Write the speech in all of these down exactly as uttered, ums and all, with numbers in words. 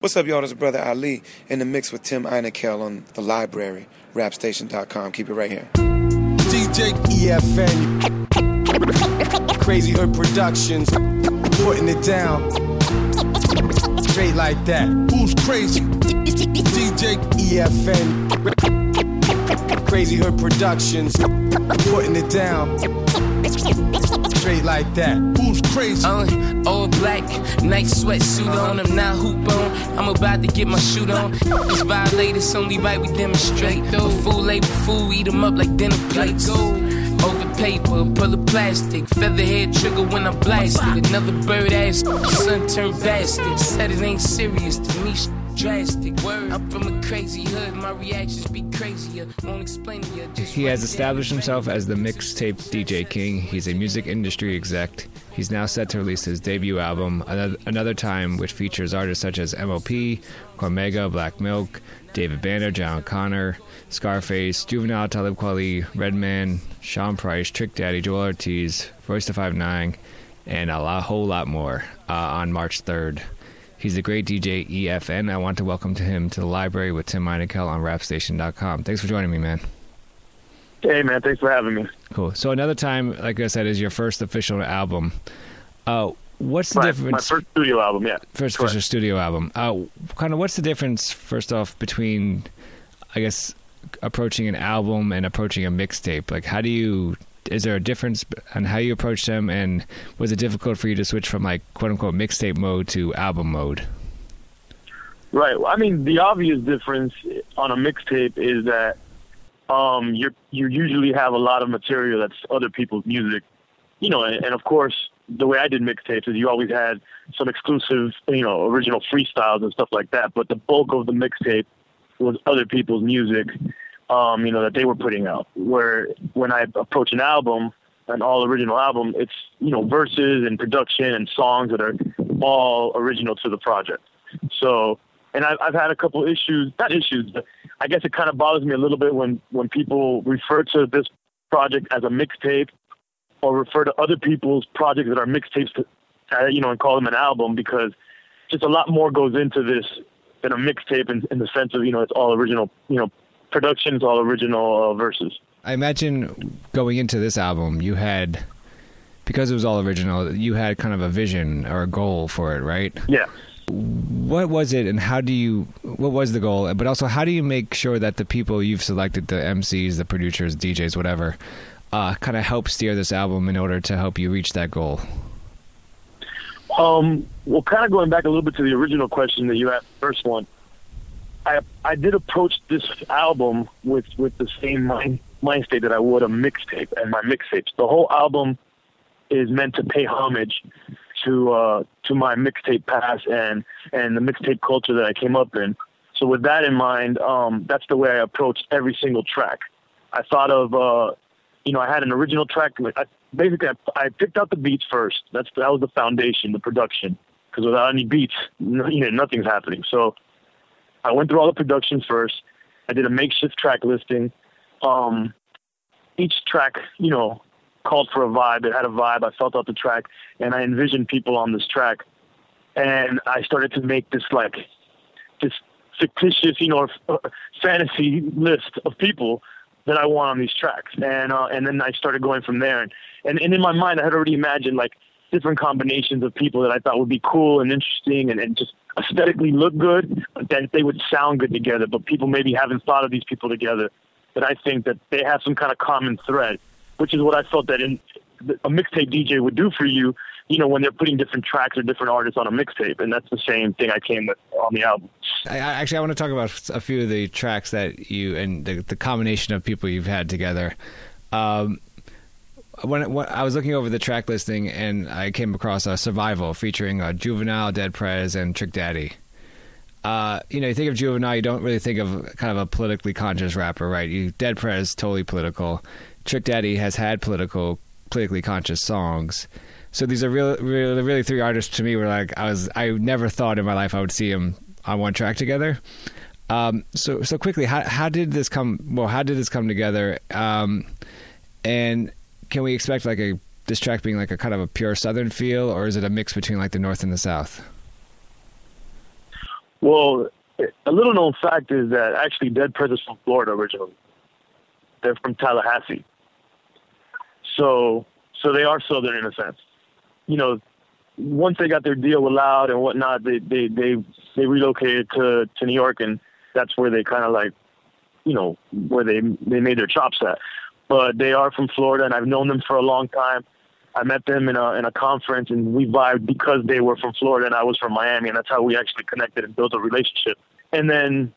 What's up, y'all? This is Brother Ali in the mix with Tim Einekel on The Library, rap station dot com. Keep it right here. D J E F N, Crazy Hood Productions, putting it down, straight like that. Who's crazy? D J E F N, Crazy Hood Productions, putting it down, straight like that. Who's crazy? Uh, all black, nice sweatsuit on, I'm not hoop on. I'm about to get my shoot on. These violators only right we demonstrate. A fool label fool, eat them up like dinner plates. Over paper, pull of plastic, featherhead trigger when I blast it. Another bird ass, sun turned bastard. Said it ain't serious to me. Drastic word. I'm from a crazy hood. My reactions be crazier. Won't explain to you. Just he has established himself as the mixtape D J King. He's a music industry exec. He's now set to release his debut album, Another, Another Time, which features artists such as M O P, Cormega, Black Milk, David Banner, John Connor, Scarface, Juvenile, Talib Kweli, Redman, Sean Price, Trick Daddy, Joel Ortiz, Royce da five nine, and a lot, whole lot more uh, on March third. He's the great D J E F N. I want to welcome to him to the library with Tim Einekel on rap station dot com. Thanks for joining me, man. Hey, man. Thanks for having me. Cool. So Another Time, like I said, is your first official album. Uh, what's the my, difference? My first studio album, yeah. First Correct. official studio album. Uh, kind of what's the difference, first off, between, I guess, approaching an album and approaching a mixtape? Like, how do you... Is there a difference on how you approach them, and was it difficult for you to switch from, like, quote-unquote mixtape mode to album mode? Right. Well, I mean, the obvious difference on a mixtape is that um, you you usually have a lot of material that's other people's music, you know, and, and of course, the way I did mixtapes is you always had some exclusive, you know, original freestyles and stuff like that, but the bulk of the mixtape was other people's music. Um, you know, that they were putting out, where when I approach an album, an all original album, it's, you know, verses and production and songs that are all original to the project. So, and I've, I've had a couple issues, not issues, but I guess it kind of bothers me a little bit when, when people refer to this project as a mixtape or refer to other people's projects that are mixtapes, to, uh, you know, and call them an album, because just a lot more goes into this than a mixtape in, in the sense of, you know, it's all original, you know, productions, all original uh, verses. I imagine going into this album, you had, because it was all original, you had kind of a vision or a goal for it, right? Yeah. What was it, and how do you, what was the goal? But also, how do you make sure that the people you've selected, the M Cs, the producers, D Js, whatever, uh, kind of help steer this album in order to help you reach that goal? Um, well, kind of going back a little bit to the original question that you asked, the first one, I I did approach this album with, with the same mind, mind state that I would a mixtape and my mixtapes. The whole album is meant to pay homage to uh, to my mixtape past and, and the mixtape culture that I came up in. So with that in mind, um, that's the way I approached every single track. I thought of, uh, you know, I had an original track. I, basically, I, I picked out the beats first. That's that was the foundation, the production, because without any beats, you know, nothing's happening. So I went through all the productions first. I did a makeshift track listing. Um, each track, you know, called for a vibe. It had a vibe. I felt out the track, and I envisioned people on this track. And I started to make this, like, this fictitious, you know, uh, fantasy list of people that I want on these tracks. And uh, and then I started going from there. And, and, and in my mind, I had already imagined, like, different combinations of people that I thought would be cool and interesting and, and just aesthetically look good, but that they would sound good together. But people maybe haven't thought of these people together. But I think that they have some kind of common thread, which is what I felt that in, a mixtape D J would do for you, you know, when they're putting different tracks or different artists on a mixtape. And that's the same thing I came with on the album. I, actually, I want to talk about a few of the tracks that you, and the, the combination of people you've had together. Um, When, when I was looking over the track listing, and I came across a Survival featuring uh, Juvenile, Dead Prez, and Trick Daddy. Uh, you know, you think of Juvenile, you don't really think of kind of a politically conscious rapper, right? You Dead Prez, totally political. Trick Daddy has had political, politically conscious songs. So these are really, really, really three artists to me were like, I was, I never thought in my life I would see them on one track together. Um, so, so quickly, how how did this come? Well, how did this come together? Um, and can we expect like a this track being like a kind of a pure Southern feel, or is it a mix between like the North and the South? Well, a little known fact is that actually Dead Prez is from Florida originally. They're from Tallahassee. So, so they are Southern in a sense. You know, once they got their deal with Loud and whatnot, they they they, they relocated to, to New York, and that's where they kind of like, you know, where they they made their chops at. But they are from Florida, and I've known them for a long time. I met them in a in a conference, and we vibed because they were from Florida and I was from Miami, and that's how we actually connected and built a relationship. And then,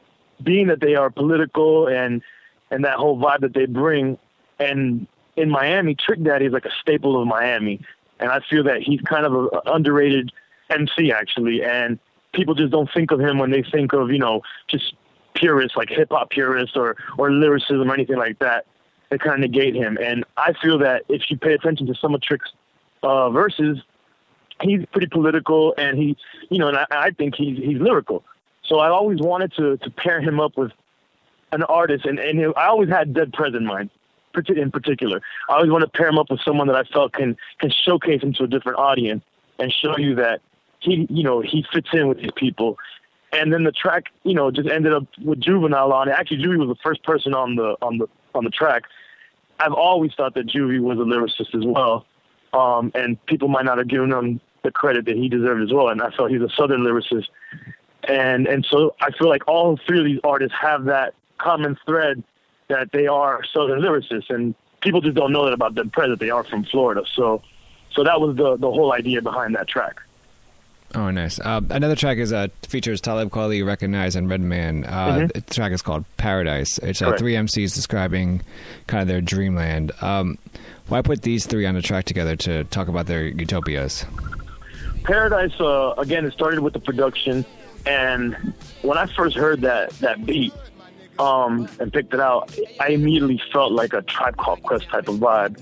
being that they are political and and that whole vibe that they bring, and in Miami, Trick Daddy is like a staple of Miami, and I feel that he's kind of an underrated M C actually, and people just don't think of him when they think of, you know, just purists like hip hop purists or or lyricism or anything like that. They kind of negate him. And I feel that if you pay attention to some of Trick's uh, verses, he's pretty political, and he, you know, and I, I think he's he's lyrical. So I always wanted to to pair him up with an artist, and, and I always had Dead Prez in mind, in particular. I always want to pair him up with someone that I felt can can showcase him to a different audience and show you that he, you know, he fits in with these people. And then the track, you know, just ended up with Juvenile on it. Actually, Juvie was the first person on the on the on the track. I've always thought that Juvie was a lyricist as well, um, and people might not have given him the credit that he deserved as well. And I felt he's a Southern lyricist, and and so I feel like all three of these artists have that common thread that they are Southern lyricists, and people just don't know that about Dead Prez, that they are from Florida. So, so that was the the whole idea behind that track. Oh, nice. Uh, another track is uh, features Talib Kweli, Recognize, and Redman. Uh, Mm-hmm. The track is called Paradise. It's uh, Correct. three M Cs describing kind of their dreamland. Um, why put these three on a track together to talk about their utopias? Paradise, uh, again, it started with the production, and when I first heard that that beat um, and picked it out, I immediately felt like a Tribe Called Quest type of vibe.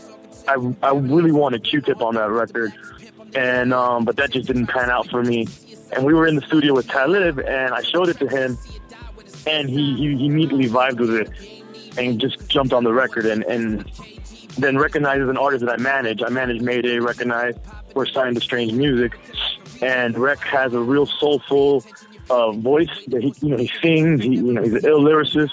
I, I really wanted Q-Tip on that record, and um, but that just didn't pan out for me. And we were in the studio with Talib, and I showed it to him, and he, he, he immediately vibed with it and just jumped on the record. And, and then Recognize as an artist that I manage. I manage Mayday, Recognize. We're signed to Strange Music, and Rec has a real soulful uh, voice that he, you know, he sings. He, you know, he's an ill lyricist.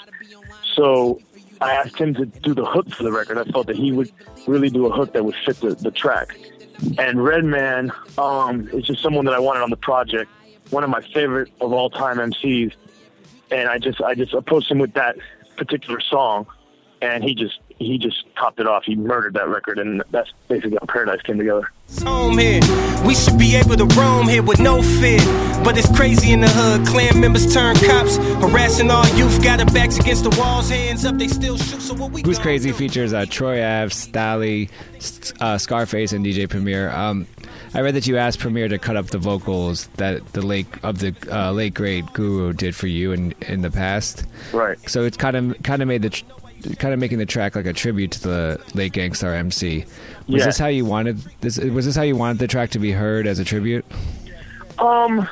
So I asked him to do the hook for the record. I felt that he would really do a hook that would fit the, the track. And Redman um, is just someone that I wanted on the project, one of my favorite of all time M Cs. And I just I just approached him with that particular song, and he just he just topped it off. He murdered that record, and that's basically how Paradise came together. Home here, we should be able to roam here with no fear. But it's crazy in the hood. Clan members turn cops, harassing all youth. Got their backs against the walls, hands up, they still shoot. So what we Who's Crazy features uh, Troy Ave, Stally, uh, Scarface, and D J Premier. Um, I read that you asked Premier to cut up the vocals that the late of the uh, late great Guru did for you in in the past. Right. So it's kind of kind of made the. Tr- kind of making the track like a tribute to the late Gangstar M C. Was Yeah. this how you wanted this? Was this how you wanted the track to be heard as a tribute? Um,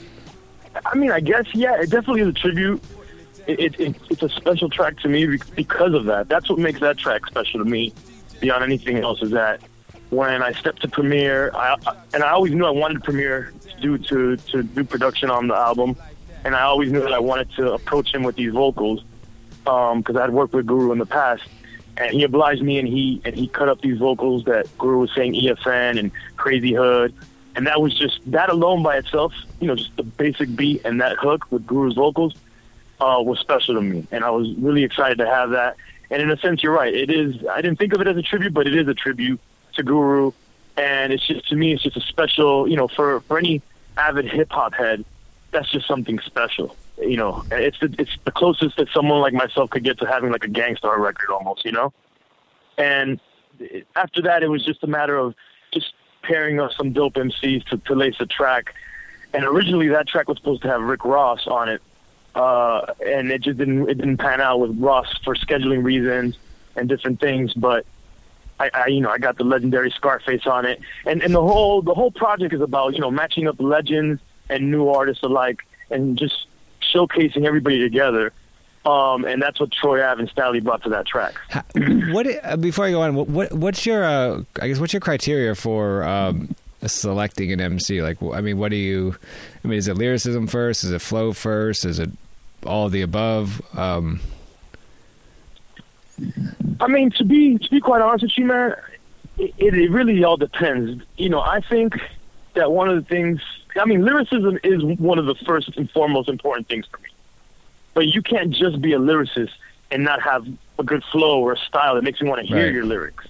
I mean, I guess, yeah, it definitely is a tribute. It, it, it It's a special track to me because of that. That's what makes that track special to me beyond anything else, is that when I stepped to Premier, I, and I always knew I wanted Premier to do, to, to do production on the album, and I always knew that I wanted to approach him with these vocals, because um, I'd worked with Guru in the past, and he obliged me, and he and he cut up these vocals that Guru was saying E F N and Crazy Hood, and that was just, that alone by itself, you know, just the basic beat and that hook with Guru's vocals uh, was special to me, and I was really excited to have that. And in a sense, you're right, it is, I didn't think of it as a tribute, but it is a tribute to Guru, and it's just, to me, it's just a special, you know, for, for any avid hip-hop head, that's just something special. You know, it's the, it's the closest that someone like myself could get to having like a Gangstar record almost, you know? And after that, it was just a matter of just pairing up some dope M Cs to, to lace the track. And originally that track was supposed to have Rick Ross on it. Uh, and it just didn't, it didn't pan out with Ross for scheduling reasons and different things. But I, I, you know, I got the legendary Scarface on it. And, and the whole, the whole project is about, you know, matching up legends and new artists alike and just showcasing everybody together, um, and that's what Troy Ave and Stally brought to that track. What uh, before I go on, what what's your uh, I guess what's your criteria for um, selecting an M C? Like, I mean, what do you? I mean, is it lyricism first? Is it flow first? Is it all of the above? Um, I mean, to be to be quite honest with you, man, it, it really all depends. You know, I think that one of the things, I mean, lyricism is one of the first and foremost important things for me. But you can't just be a lyricist and not have a good flow or a style that makes me want to hear Right. your lyrics.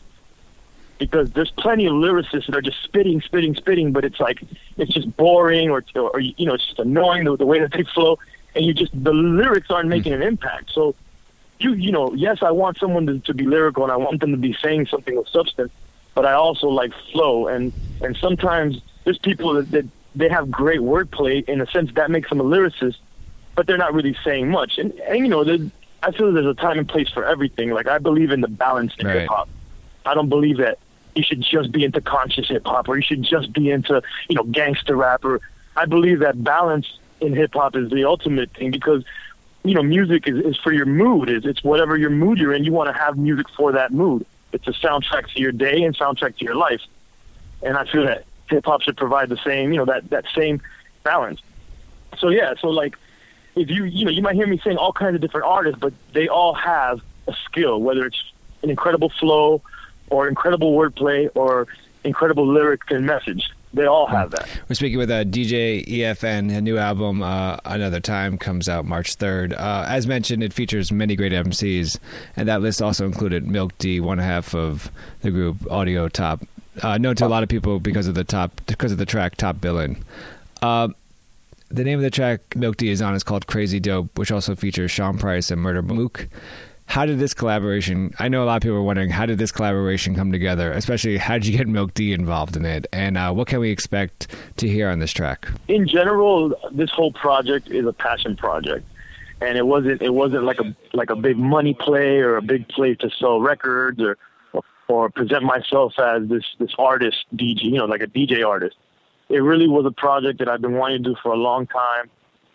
Because there's plenty of lyricists that are just spitting, spitting, spitting, but it's like, it's just boring or, or you know, it's just annoying the, the way that they flow. And you just, the lyrics aren't making an impact. So, you you know, yes, I want someone to, to be lyrical and I want them to be saying something with substance, but I also like flow. And, and sometimes there's people that, that they have great wordplay in a sense that makes them a lyricist, but they're not really saying much. And, and you know, I feel there's a time and place for everything. Like, I believe in the balance in Right. hip-hop. I don't believe that you should just be into conscious hip-hop or you should just be into, you know, gangster rap. Or I believe that balance in hip-hop is the ultimate thing because, you know, music is, is for your mood. It's, it's whatever your mood you're in. You want to have music for that mood. It's a soundtrack to your day and soundtrack to your life. And I feel that hip-hop should provide the same, you know, that, that same balance. So, yeah, so, like, if you, you know, you might hear me saying all kinds of different artists, but they all have a skill, whether it's an incredible flow or incredible wordplay or incredible lyric and message. They all have that. We're speaking with uh, D J E F N. A new album, uh, Another Time, comes out March third. Uh, as mentioned, it features many great M Cs, and that list also included Milk D, one half of the group Audio Top, uh, known to a lot of people because of the top because of the track Top Billin'. Uh, the name of the track Milk D is on is called Crazy Dope, which also features Sean Price and Murder Mook. How did this collaboration, I know a lot of people are wondering, how did this collaboration come together? Especially, how did you get Milk D involved in it? And uh, what can we expect to hear on this track? In general, this whole project is a passion project. And it wasn't it wasn't like a like a big money play or a big play to sell records or or present myself as this, this artist D J, you know, like a D J artist. It really was a project that I've been wanting to do for a long time.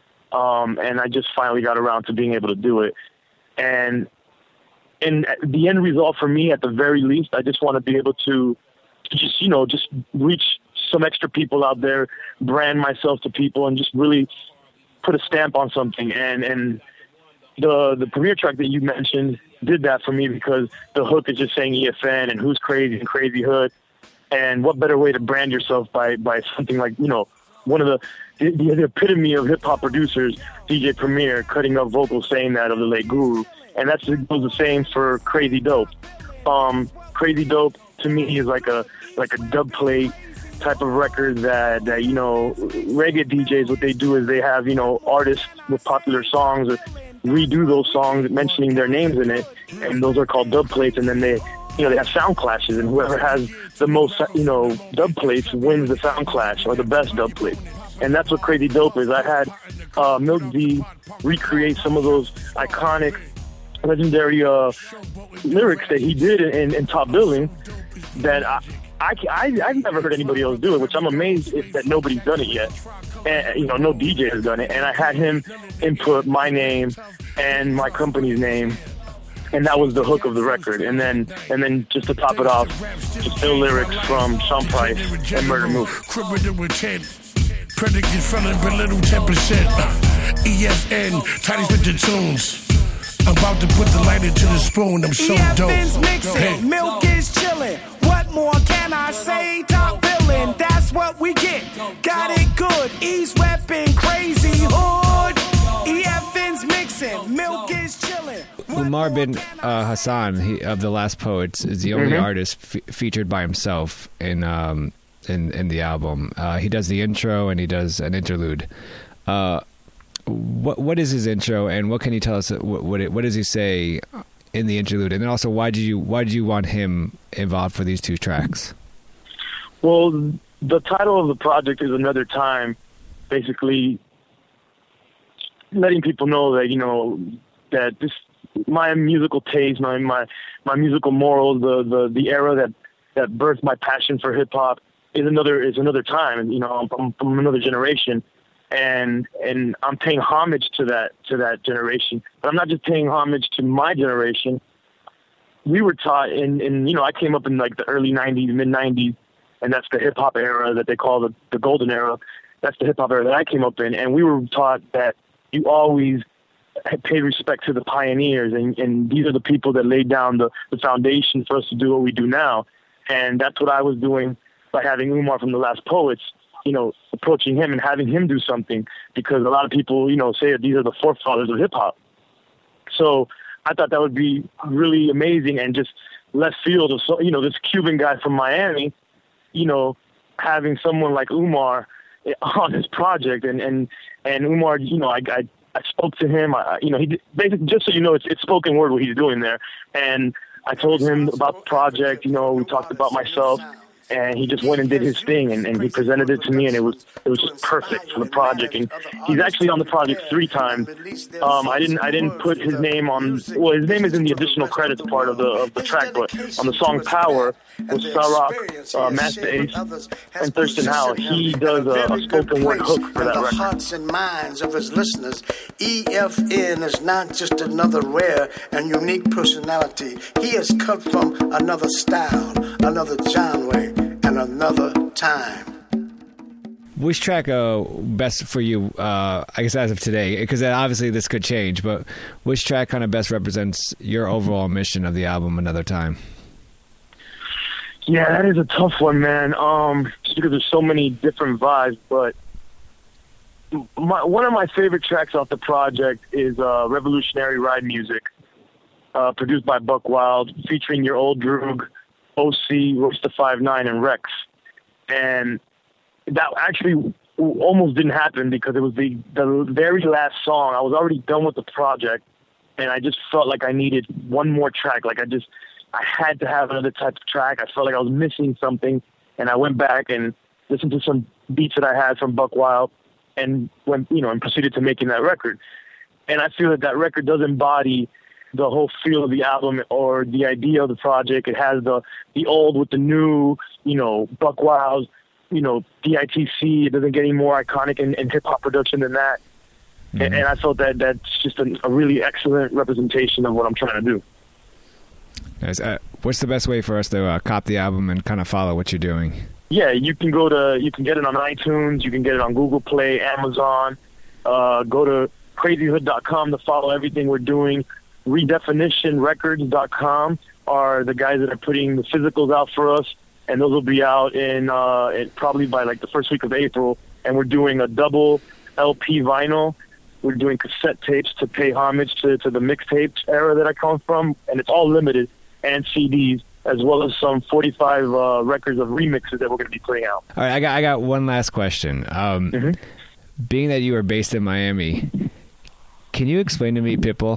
Um, and I just finally got around to being able to do it. And And the end result for me, at the very least, I just want to be able to just, you know, just reach some extra people out there, brand myself to people, and just really put a stamp on something. And and the the premiere track that you mentioned did that for me because the hook is just saying E F N and who's crazy and Crazy Hood. And what better way to brand yourself by, by something like, you know, one of the, the, the epitome of hip-hop producers, D J Premier, cutting up vocals saying that of the late Guru. And that's it goes the same for Crazy Dope. Um, Crazy Dope to me is like a like a dub plate type of record that, that you know, reggae D Js, what they do is they have, you know, artists with popular songs or redo those songs mentioning their names in it, and those are called dub plates. And then they, you know, they have sound clashes, and whoever has the most, you know, dub plates wins the sound clash or the best dub plate. And that's what Crazy Dope is. I had uh, Milk D recreate some of those iconic, legendary uh, lyrics that he did in, in Top Billin' that I, I, I, I've never heard anybody else do it, which I'm amazed if, that nobody's done it yet. And, you know, no D J has done it. And I had him input my name and my company's name, and that was the hook of the record. And then, and then just to top it off, just still lyrics from Sean Price and Murder Mook. Predicate felon, belittle ten percent. E F N, Titties with the tunes. I'm about to put the light into the spoon, I'm so dope. E F N's mixing, hey. Milk is chillin'. What more can I say? Top Billin', that's what we get. Got it good, East reppin', Crazy Hood. E F N's mixing, Milk is chillin'. Umar bin uh, Hassan he, of The Last Poets is the only mm-hmm. artist f- featured by himself in um, in, in the album. Uh, he does the intro and he does an interlude. Uh, what what is his intro, and what can you tell us? What what, it, what does he say in the interlude? And then also, why did you why did you want him involved for these two tracks? Well, the title of the project is Another Time, basically letting people know that, you know, that this my musical taste, my my, my musical morals, the, the, the era that, that birthed my passion for hip hop is another is another time, and you know, I'm, I'm from another generation. And and I'm paying homage to that to that generation. But I'm not just paying homage to my generation. We were taught in, in you know, I came up in like the early nineties, mid nineties, and that's the hip hop era that they call the, the golden era. That's the hip hop era that I came up in, and we were taught that you always pay respect to the pioneers, and, and these are the people that laid down the, the foundation for us to do what we do now. And that's what I was doing by having Umar from The Last Poets, you know, approaching him and having him do something, because a lot of people, you know, say that these are the forefathers of hip hop. So I thought that would be really amazing, and just left field of, you know, this Cuban guy from Miami, you know, having someone like Umar on his project. And, and, and Umar, you know, I, I, I spoke to him, I, you know, he basically, just so you know, it's, it's spoken word what he's doing there. And I told him about the project, you know, we talked about myself, and he just went and did his thing, and, and he presented it to me, and it was it was just perfect for the project. And he's actually on the project three times. Um, I didn't I didn't put his name on. Well, his name is in the additional credits part of the of the track, but on the song Power with Sarock, uh, Master Ace, and Thurston Howell, he does a, a spoken word hook for that record. The hearts and minds of his listeners, E F N is not just another rare and unique personality. He has cut from another style, another genre, and another time. Which track uh, best for you, uh, I guess as of today, because obviously this could change, but which track kind of best represents your overall mission of the album, Another Time? Yeah, that is a tough one, man, um, just because there's so many different vibes, but my, one of my favorite tracks off the project is uh, Revolutionary Ride Music, uh, produced by Buck Wild, featuring Your Old Droog, O C, Royce the five nine, and Rex. And that actually almost didn't happen because it was the, the very last song. I was already done with the project, and I just felt like I needed one more track. Like I just, I had to have another type of track. I felt like I was missing something, and I went back and listened to some beats that I had from Buck Wild, and went, you know, and proceeded to making that record. And I feel that that record does embody the whole feel of the album, or the idea of the project. It has the the old with the new, you know, Buck Wild, you know, D I T C. It doesn't get any more iconic in, in hip hop production than that. Mm-hmm. And, and I felt that that's just a, a really excellent representation of what I'm trying to do. Guys, uh, what's the best way for us to uh, cop the album and kind of follow what you're doing? Yeah, you can go to, you can get it on iTunes, you can get it on Google Play, Amazon. Uh, go to crazy hood dot com to follow everything we're doing. redefinition records dot com are the guys that are putting the physicals out for us, and those will be out in, uh, in probably by like the first week of April. And we're doing a double L P vinyl. We're doing cassette tapes to pay homage to, to the mixtape era that I come from, and it's all limited, and C Ds, as well as some forty-five uh, records of remixes that we're going to be putting out. All right, I got I got one last question. Um, mm-hmm. Being that you are based in Miami, can you explain to me Pitbull?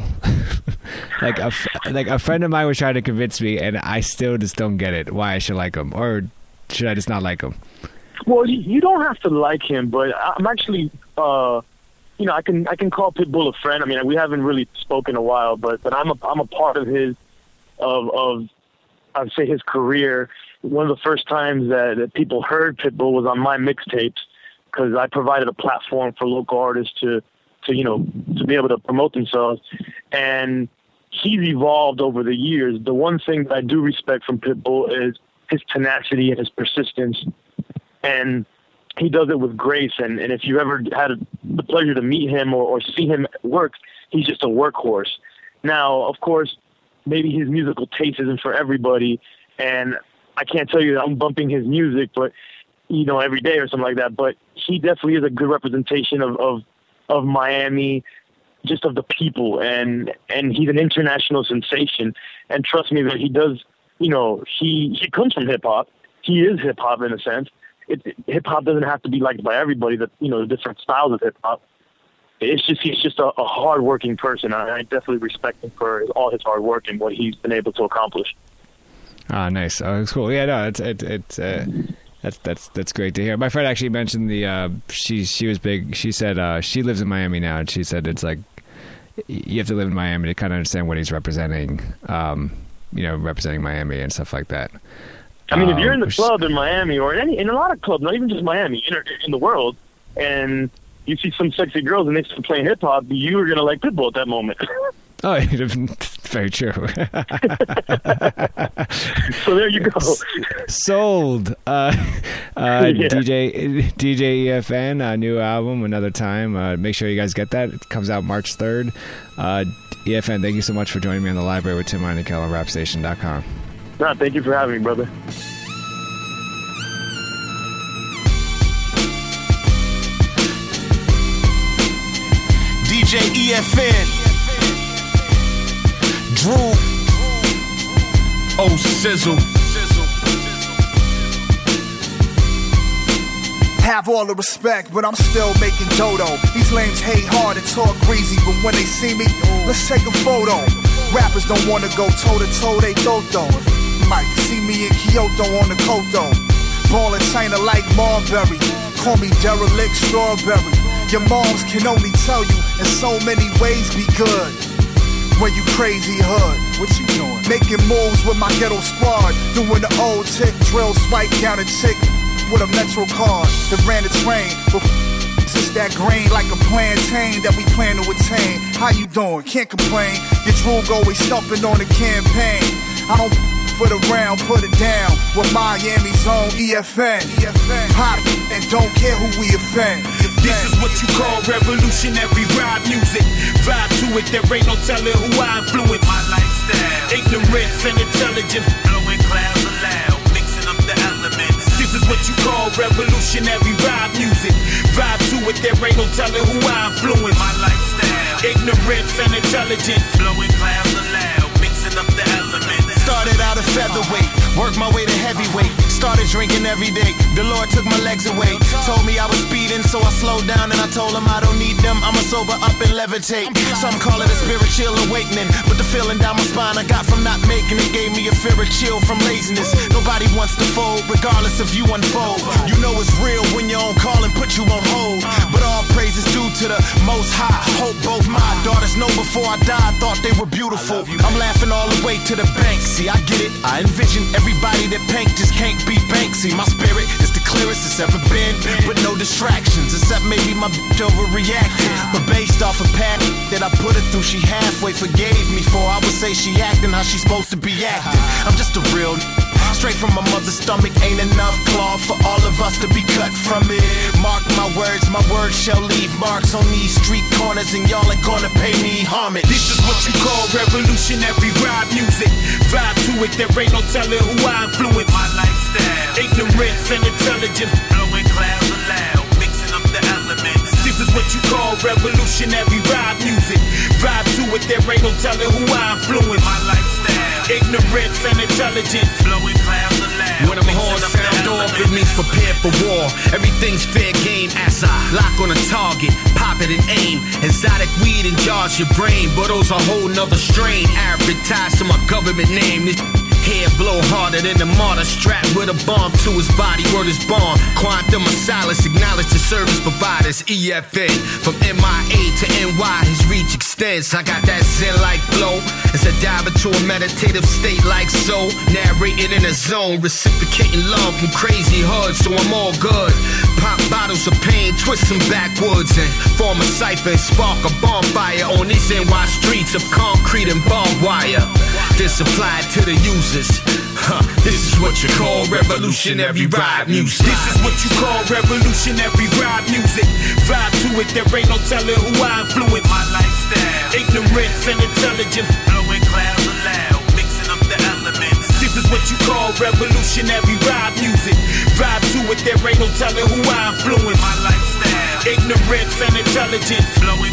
like a like a friend of mine was trying to convince me, and I still just don't get it. Why I should like him, or should I just not like him? Well, you, you don't have to like him, but I'm actually, uh, you know, I can I can call Pitbull a friend. I mean, we haven't really spoken in a while, but but I'm a I'm a part of his of of I'd say his career. One of the first times that, that people heard Pitbull was on my mixtapes, because I provided a platform for local artists to, to, you know, to be able to promote themselves. And he's evolved over the years. The one thing that I do respect from Pitbull is his tenacity and his persistence. And he does it with grace. And, and if you ever had the pleasure to meet him or, or see him work, he's just a workhorse. Now, of course, maybe his musical taste isn't for everybody. And I can't tell you that I'm bumping his music, but, you know, every day or something like that. But he definitely is a good representation of, of, of Miami, just of the people. And, and he's an international sensation. And trust me that he does, you know, he, he comes from hip hop. He is hip hop in a sense. It, it, hip hop doesn't have to be liked by everybody, that, you know, the different styles of hip hop. It's just, he's just a, a hard working person. I, I definitely respect him for all his hard work and what he's been able to accomplish. Ah, nice. Oh, it's cool. Yeah, no, it's it, it's uh, that's that's that's great to hear. My friend actually mentioned the uh, she she was big. She said uh, she lives in Miami now, and she said it's like you have to live in Miami to kind of understand what he's representing. Um, you know, representing Miami and stuff like that. I mean, um, if you're in the club in Miami or in any in a lot of clubs, not even just Miami, in, in the world, and you see some sexy girls and they start playing hip hop, you're gonna like Pitbull at that moment. Oh, Very true. So there you go. Sold. Uh, uh, Yeah. D J D J E F N, a new album, Another Time. Uh, make sure you guys get that. It comes out March third. Uh, E F N, thank you so much for joining me on the library with Tim Heinekel on rap station dot com. Nah, thank you for having me, brother. D J E F N, Drew, Oh Sizzle. Have all the respect, but I'm still making dodo. These lames hate hard and talk greasy, but when they see me, let's take a photo. Rappers don't wanna go toe to toe, they dodo. You might see me in Kyoto on the Koto. Ballin' China like Marbury. Call me derelict strawberry. Your moms can only tell you in so many ways be good. When you crazy hood, what you doing? Making moves with my ghetto squad, doing the old tick drill, swipe down a chick with a Metro card that ran the train. But it's that grain like a plantain that we plan to attain. How you doing? Can't complain. Your droog always stumping on the campaign. I don't for the round, put it down with Miami's own E F N. Pop and don't care who we offend. This is what you call revolutionary rap music. Vibe to it, there ain't no telling who I influence. My lifestyle, ignorance and intelligence, blowing clouds aloud, mixing up the elements. This is what you call revolutionary rap music. Vibe to it, there ain't no telling who I influence. My lifestyle, ignorance and intelligence, blowing clouds aloud, mixing up the elements. Started out a featherweight, worked my way to heavyweight. Started drinking every day, the Lord took my legs away. Told me I was speeding, so I slowed down and I told him I don't need them, I'ma sober up and levitate. Some call it a spiritual awakening, but the feeling down my spine I got from not making it gave me a fear of chill from laziness. Nobody wants to fold, regardless if you unfold. You know it's real when you're on call and put you on hold. But all praise is due to the Most High. Hope both my daughters know before I die, I thought they were beautiful. I'm laughing all the way to the bank. See, I get it, I envision everybody that Pank just can't beat Banksy. My spirit is the clearest it's ever been, with no distractions, except maybe my bitch overreacted. But based off a pattern that I put her through, she halfway forgave me for I would say she acting how she's supposed to be acting. I'm just a real n- straight from my mother's stomach, ain't enough cloth for all of us to be cut from it. Mark my words, my words shall leave marks on these street corners, and y'all are gonna pay me homage. This is what you call revolutionary rap music. Vibe to it, there ain't no telling who I influence. My lifestyle, ignorance and intelligence, blowing clouds aloud, mixing up the elements. This is what you call revolutionary rap music. Vibe to it, there ain't no telling who I influence. My lifestyle, ignorance and intelligence, blowing clouds aloud. When I'm horn sound off, it means prepare for war. Everything's fair game as I lock on a target, pop it and aim. Exotic weed and jars your brain, but those a whole nother strain. Arabic ties to my government name. This head blow harder than the martyr, strapped with a bomb to his body. Word is born. Quantum of silence, acknowledge the service providers. E F N, from M I A to N Y, his reach extends. I got that zen-like flow as I dive into a meditative state like so. Narrating in a zone, reciprocating love from crazy hoods, so I'm all good. Pop bottles of pain, twist them backwoods, and form a cipher and spark a bonfire on these N Y streets of concrete and barbed wire. This applied to the users. Huh, this is what you call revolutionary rap music. This is what you call revolutionary rap music. Vibe to it, there ain't no telling who I influence. My lifestyle, ignorance and intelligence, blowing clouds aloud, mixing up the elements. This is what you call revolutionary rap music. Vibe to it, there ain't no telling who I influence. My lifestyle, ignorance and intelligence, blowing